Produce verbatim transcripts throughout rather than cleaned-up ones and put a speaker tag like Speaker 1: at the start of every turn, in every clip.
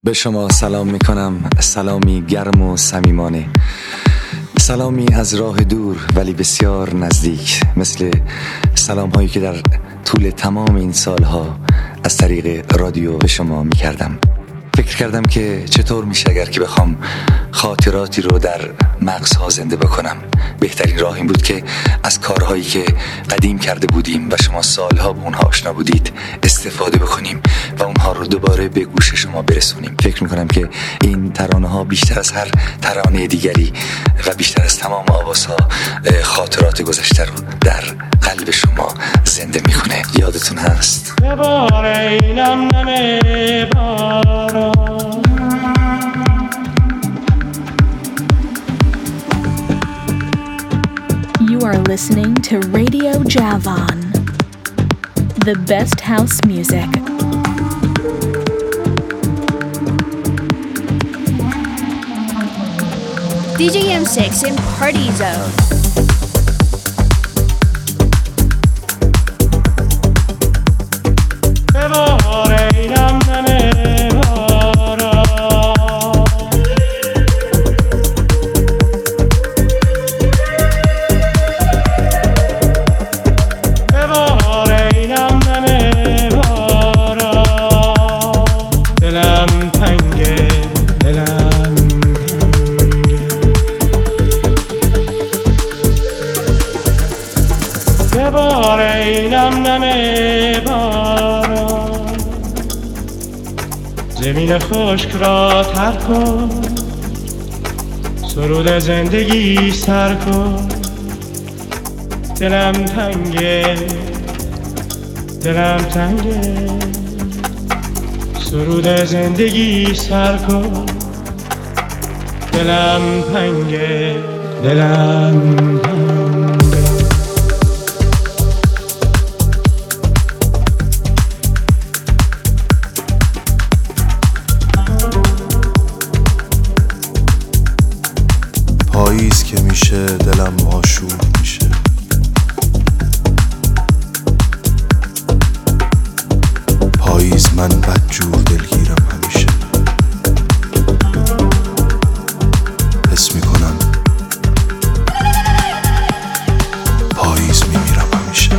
Speaker 1: به شما سلام میکنم، سلامی گرم و صمیمانه، سلامی از راه دور ولی بسیار نزدیک، مثل سلام هایی که در طول تمام این سالها از طریق رادیو به شما میکردم. فکر کردم که چطور میشه اگر که بخوام خاطراتی رو در مغزها زنده بکنم. بهترین راه این بود که از کارهایی که قدیم کرده بودیم و شما سالها به اونها آشنا بودید استفاده بکنیم و اونها رو دوباره به گوش شما برسونیم. فکر میکنم که این ترانه ها بیشتر از هر ترانه دیگری و بیشتر از تمام آوازها خاطرات گذشته رو در قلب شما زنده میکنه. یادتون هست؟
Speaker 2: You are listening to Radio Javan, the best house music.
Speaker 3: D J M six in Party Zone.
Speaker 4: زمین خشک را تر کن، سرود زندگی سر کن. دلم تنگه، دلم تنگه، سرود زندگی سر کن. دلم تنگه، دلم تنگه.
Speaker 5: پاییز که میشه دلم آشوب میشه، پاییز من بدجور دلگیرم همیشه. حس میکنم پاییز میمیرم همیشه.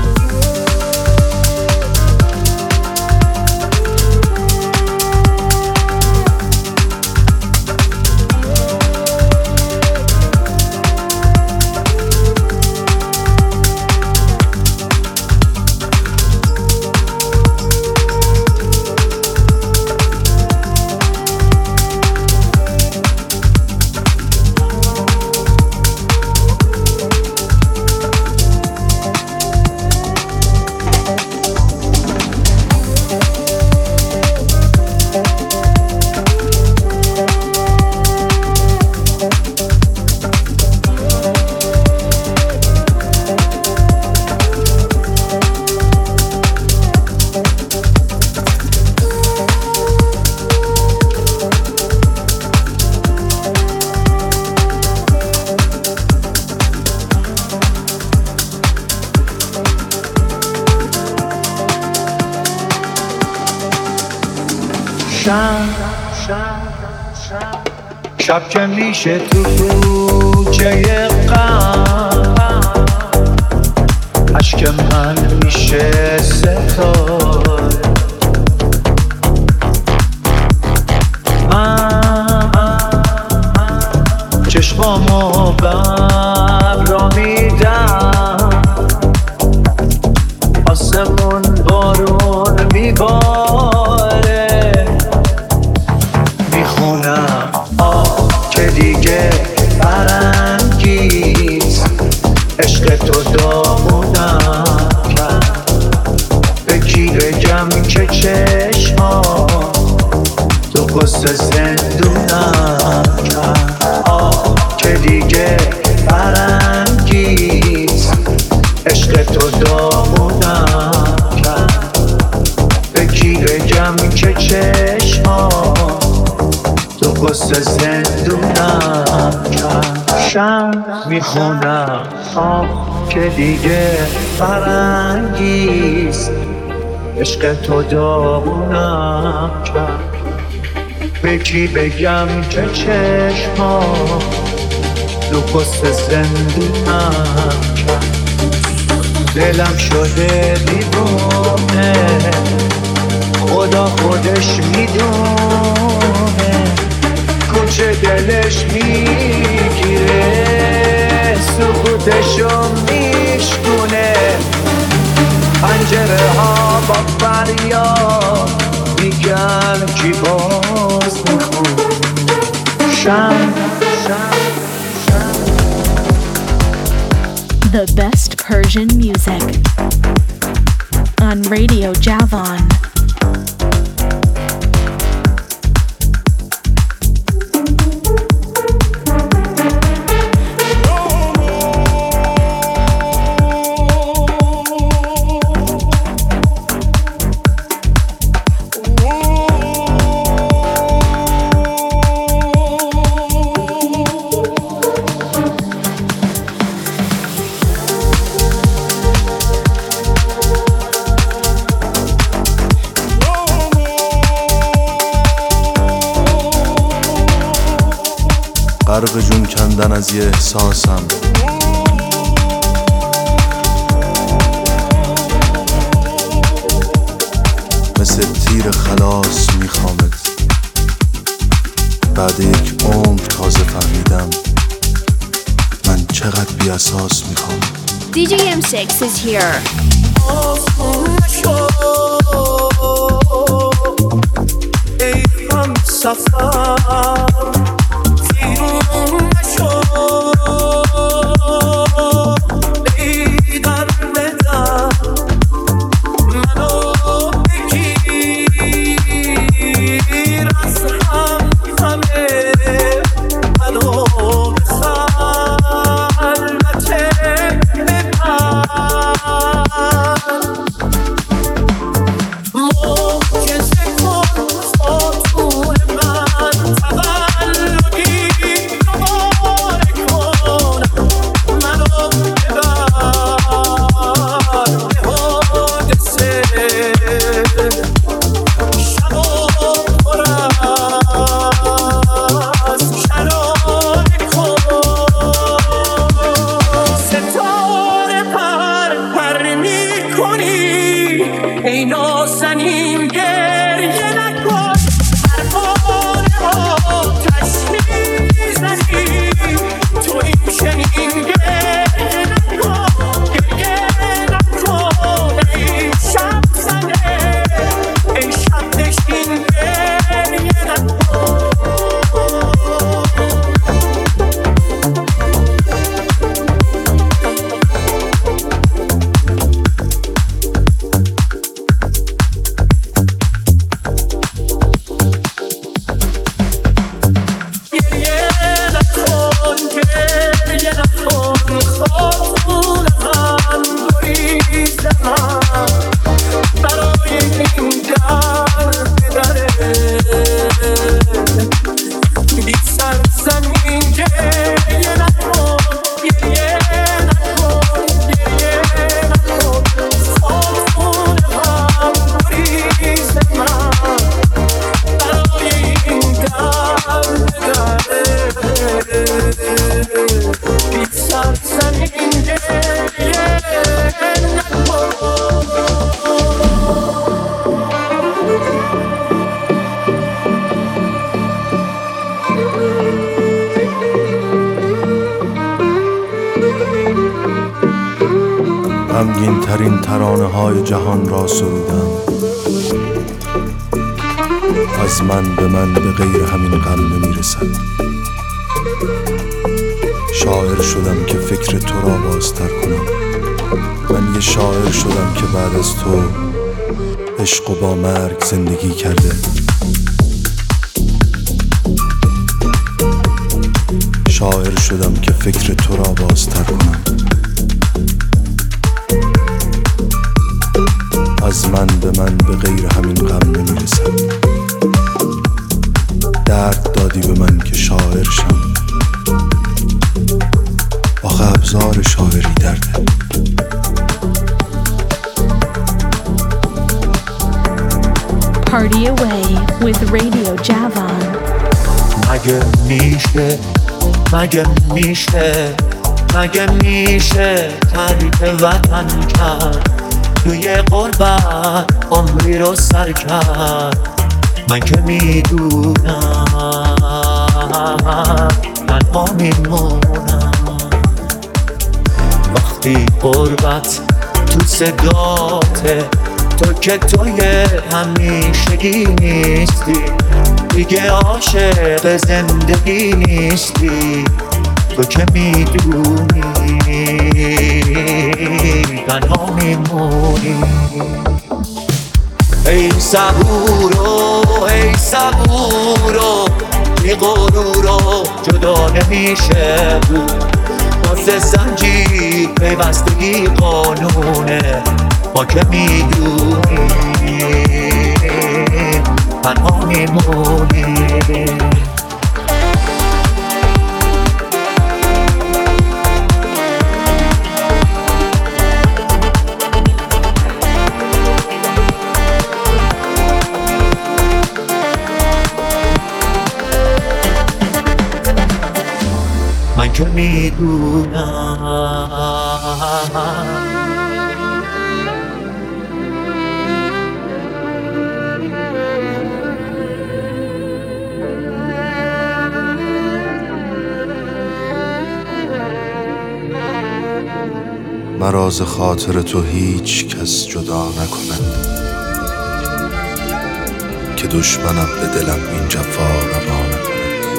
Speaker 6: شب که میشه تو کوچه غم، اشک من میشه ستاره. من چشمامو بر را میدم، آسمون بارون میباره. میخونم که دیگه برانگیز، عشق تو دامونم کرد. به کی بگم که چشما تو قصه زندونم کرد. آه که دیگه برانگیز، عشق تو دامونم کرد. به کی بگم که چشما تو قصه زندونم کرد. شب میخونم آه که دیگه فرنگیست، عشق تو داغونم کرد. به کی بگم که چشما دو قصه زندگیم کرد. دلم شده دیوونه، خدا خودش میدونه کجا دلش میگیره، سکوتشو میشکونه. پنجره ها با فریاد میگن کی باز میخونه. شم شم
Speaker 2: The best Persian music on Radio Javan.
Speaker 5: غرق جون کندن از یه احساسم، مثل تیر خلاص میخوامت. بعد یک عمر تازه فهمیدم من چقدر بی اساس میخوام.
Speaker 3: دی جی ام سیکس is here.
Speaker 6: ای هم سفر بیرون نشو، ای در بدن منو بگیر، از هم همه منو به خلوت ببر. معجزه کن خاطور من، تولدی دوباره کن، منو ببر به حادثه. شب و پر از شراره کن، ستاره پر پر میکنی، ای نازنین گریه نکن. پروانه آتش میزنی، تو این چنین گریه نکن، گریه نکن. ای شب زنه، ای شب نشین گریه نکن. گریه نکن، گریه نکن، خاطور من گریز من برای این درد دره. بی سرزمین گریه نکن، گریه نکن، گریه نکن، خاطور من گریز من برای این درد دره. بی سرزمین گریه نکن.
Speaker 5: غمگین ترین ترانه های جهان را سرودم، از من به من به غیر همین غم نمیرسد. شاعر شدم که فکر تو را بازتر کنم. من یه شاعر شدم که بعد از تو عشق و با مرگ زندگی کرده. شاعر شدم که فکر تو را بازتر کنم. از من به من به غیر همین غم نمیرسد. درد دادی به من که شاعر شم، آخه ابزار شاعری درده.
Speaker 2: Party away with Radio Javan.
Speaker 6: مگه میشه مگه میشه مگه میشه ترک وطن کرد توی قربت عمری رو سر کرد من که میدونم تنها میمونم وقتی قربت تو صداته تو که توی همیشگی نیستی دیگه عاشق زندگی نیستی تو که میدونی تنها میمونی ای صبورو ای صبورو بی غرورو جدا نمیشه بود واسه زنجیر پیوستگی قانونه ما که میدونی تنها میمونی من که میدونم
Speaker 5: مرا ز خاطر تو هیچ کس جدا نکند که دشمنم به دلم این جفا روا نکند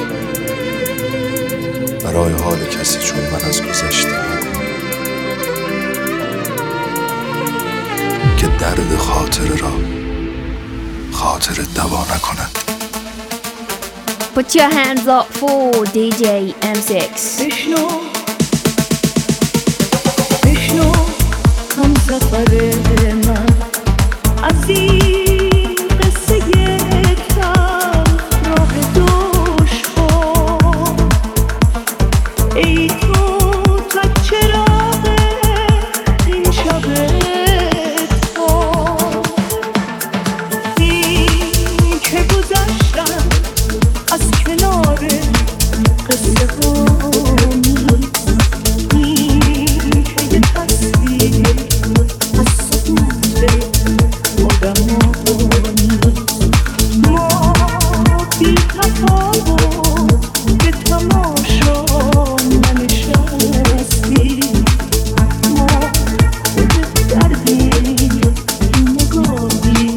Speaker 5: برای حال کسی چون من از گذشته نکن که درد خاطر را خاطر دوا نکند.
Speaker 3: Put your hands up for دی جی ام سیکس.
Speaker 7: بشنو بشنو هم سفر من از این قصه تلخ راه دشوار ای تو تک چراغ این شب تار این که گذشتم از کنار قصه همی این که یه تصویر از سکوت آدمانی ما بی تفاوت به تماشا ننشستیم ما خود دردیم این نگاهی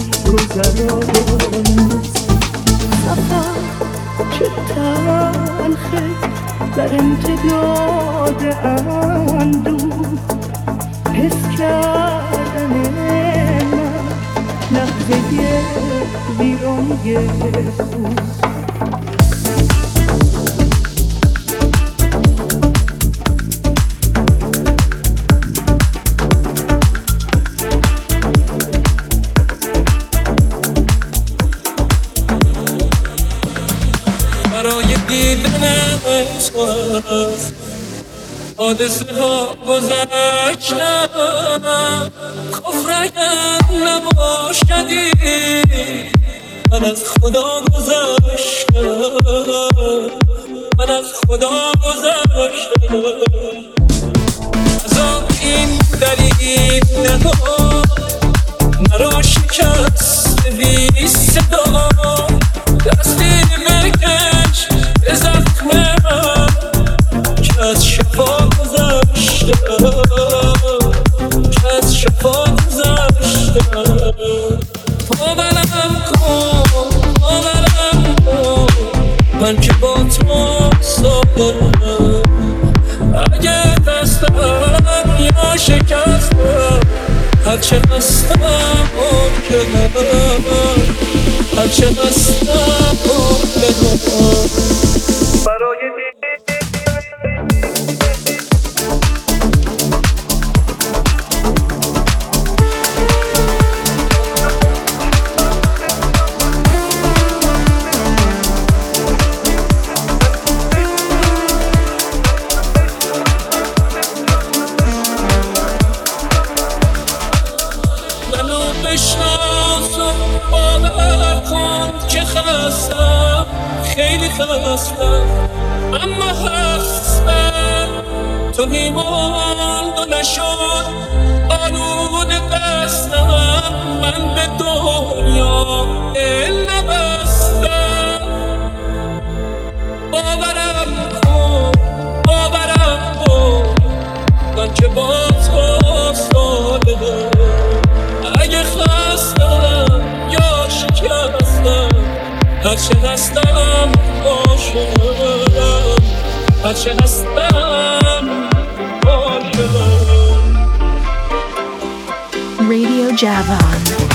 Speaker 7: گذرانیم سفر چه تلخه در امتداد اندوه حس کردن من لحظه ویرانه خون
Speaker 8: برای دیدن تو حادثه ها گذشتم کفرم نباشدی من از خدا گذشتم من از خدا گذشتم از این دلیل نگاه مرا شکست بی صدا دستی مکش به زخم من که از شفا گذشتم که از شفا گذشتم باورم کن باورم کن من که با تو صادرم اگه دستم یا شکستم هرچه هستم ممکنم هرچه هستم ممکنم برای منو بشناس و باور خستم اما هستم تو میماند و نشد آلود قصدم من به دنیا دل نبستم باورم کن باورم کن من که با تو ساده اگه خستم یا شکستم هرچه هستم عاشقم هرچه هستم عاشقم
Speaker 2: Radio Javan.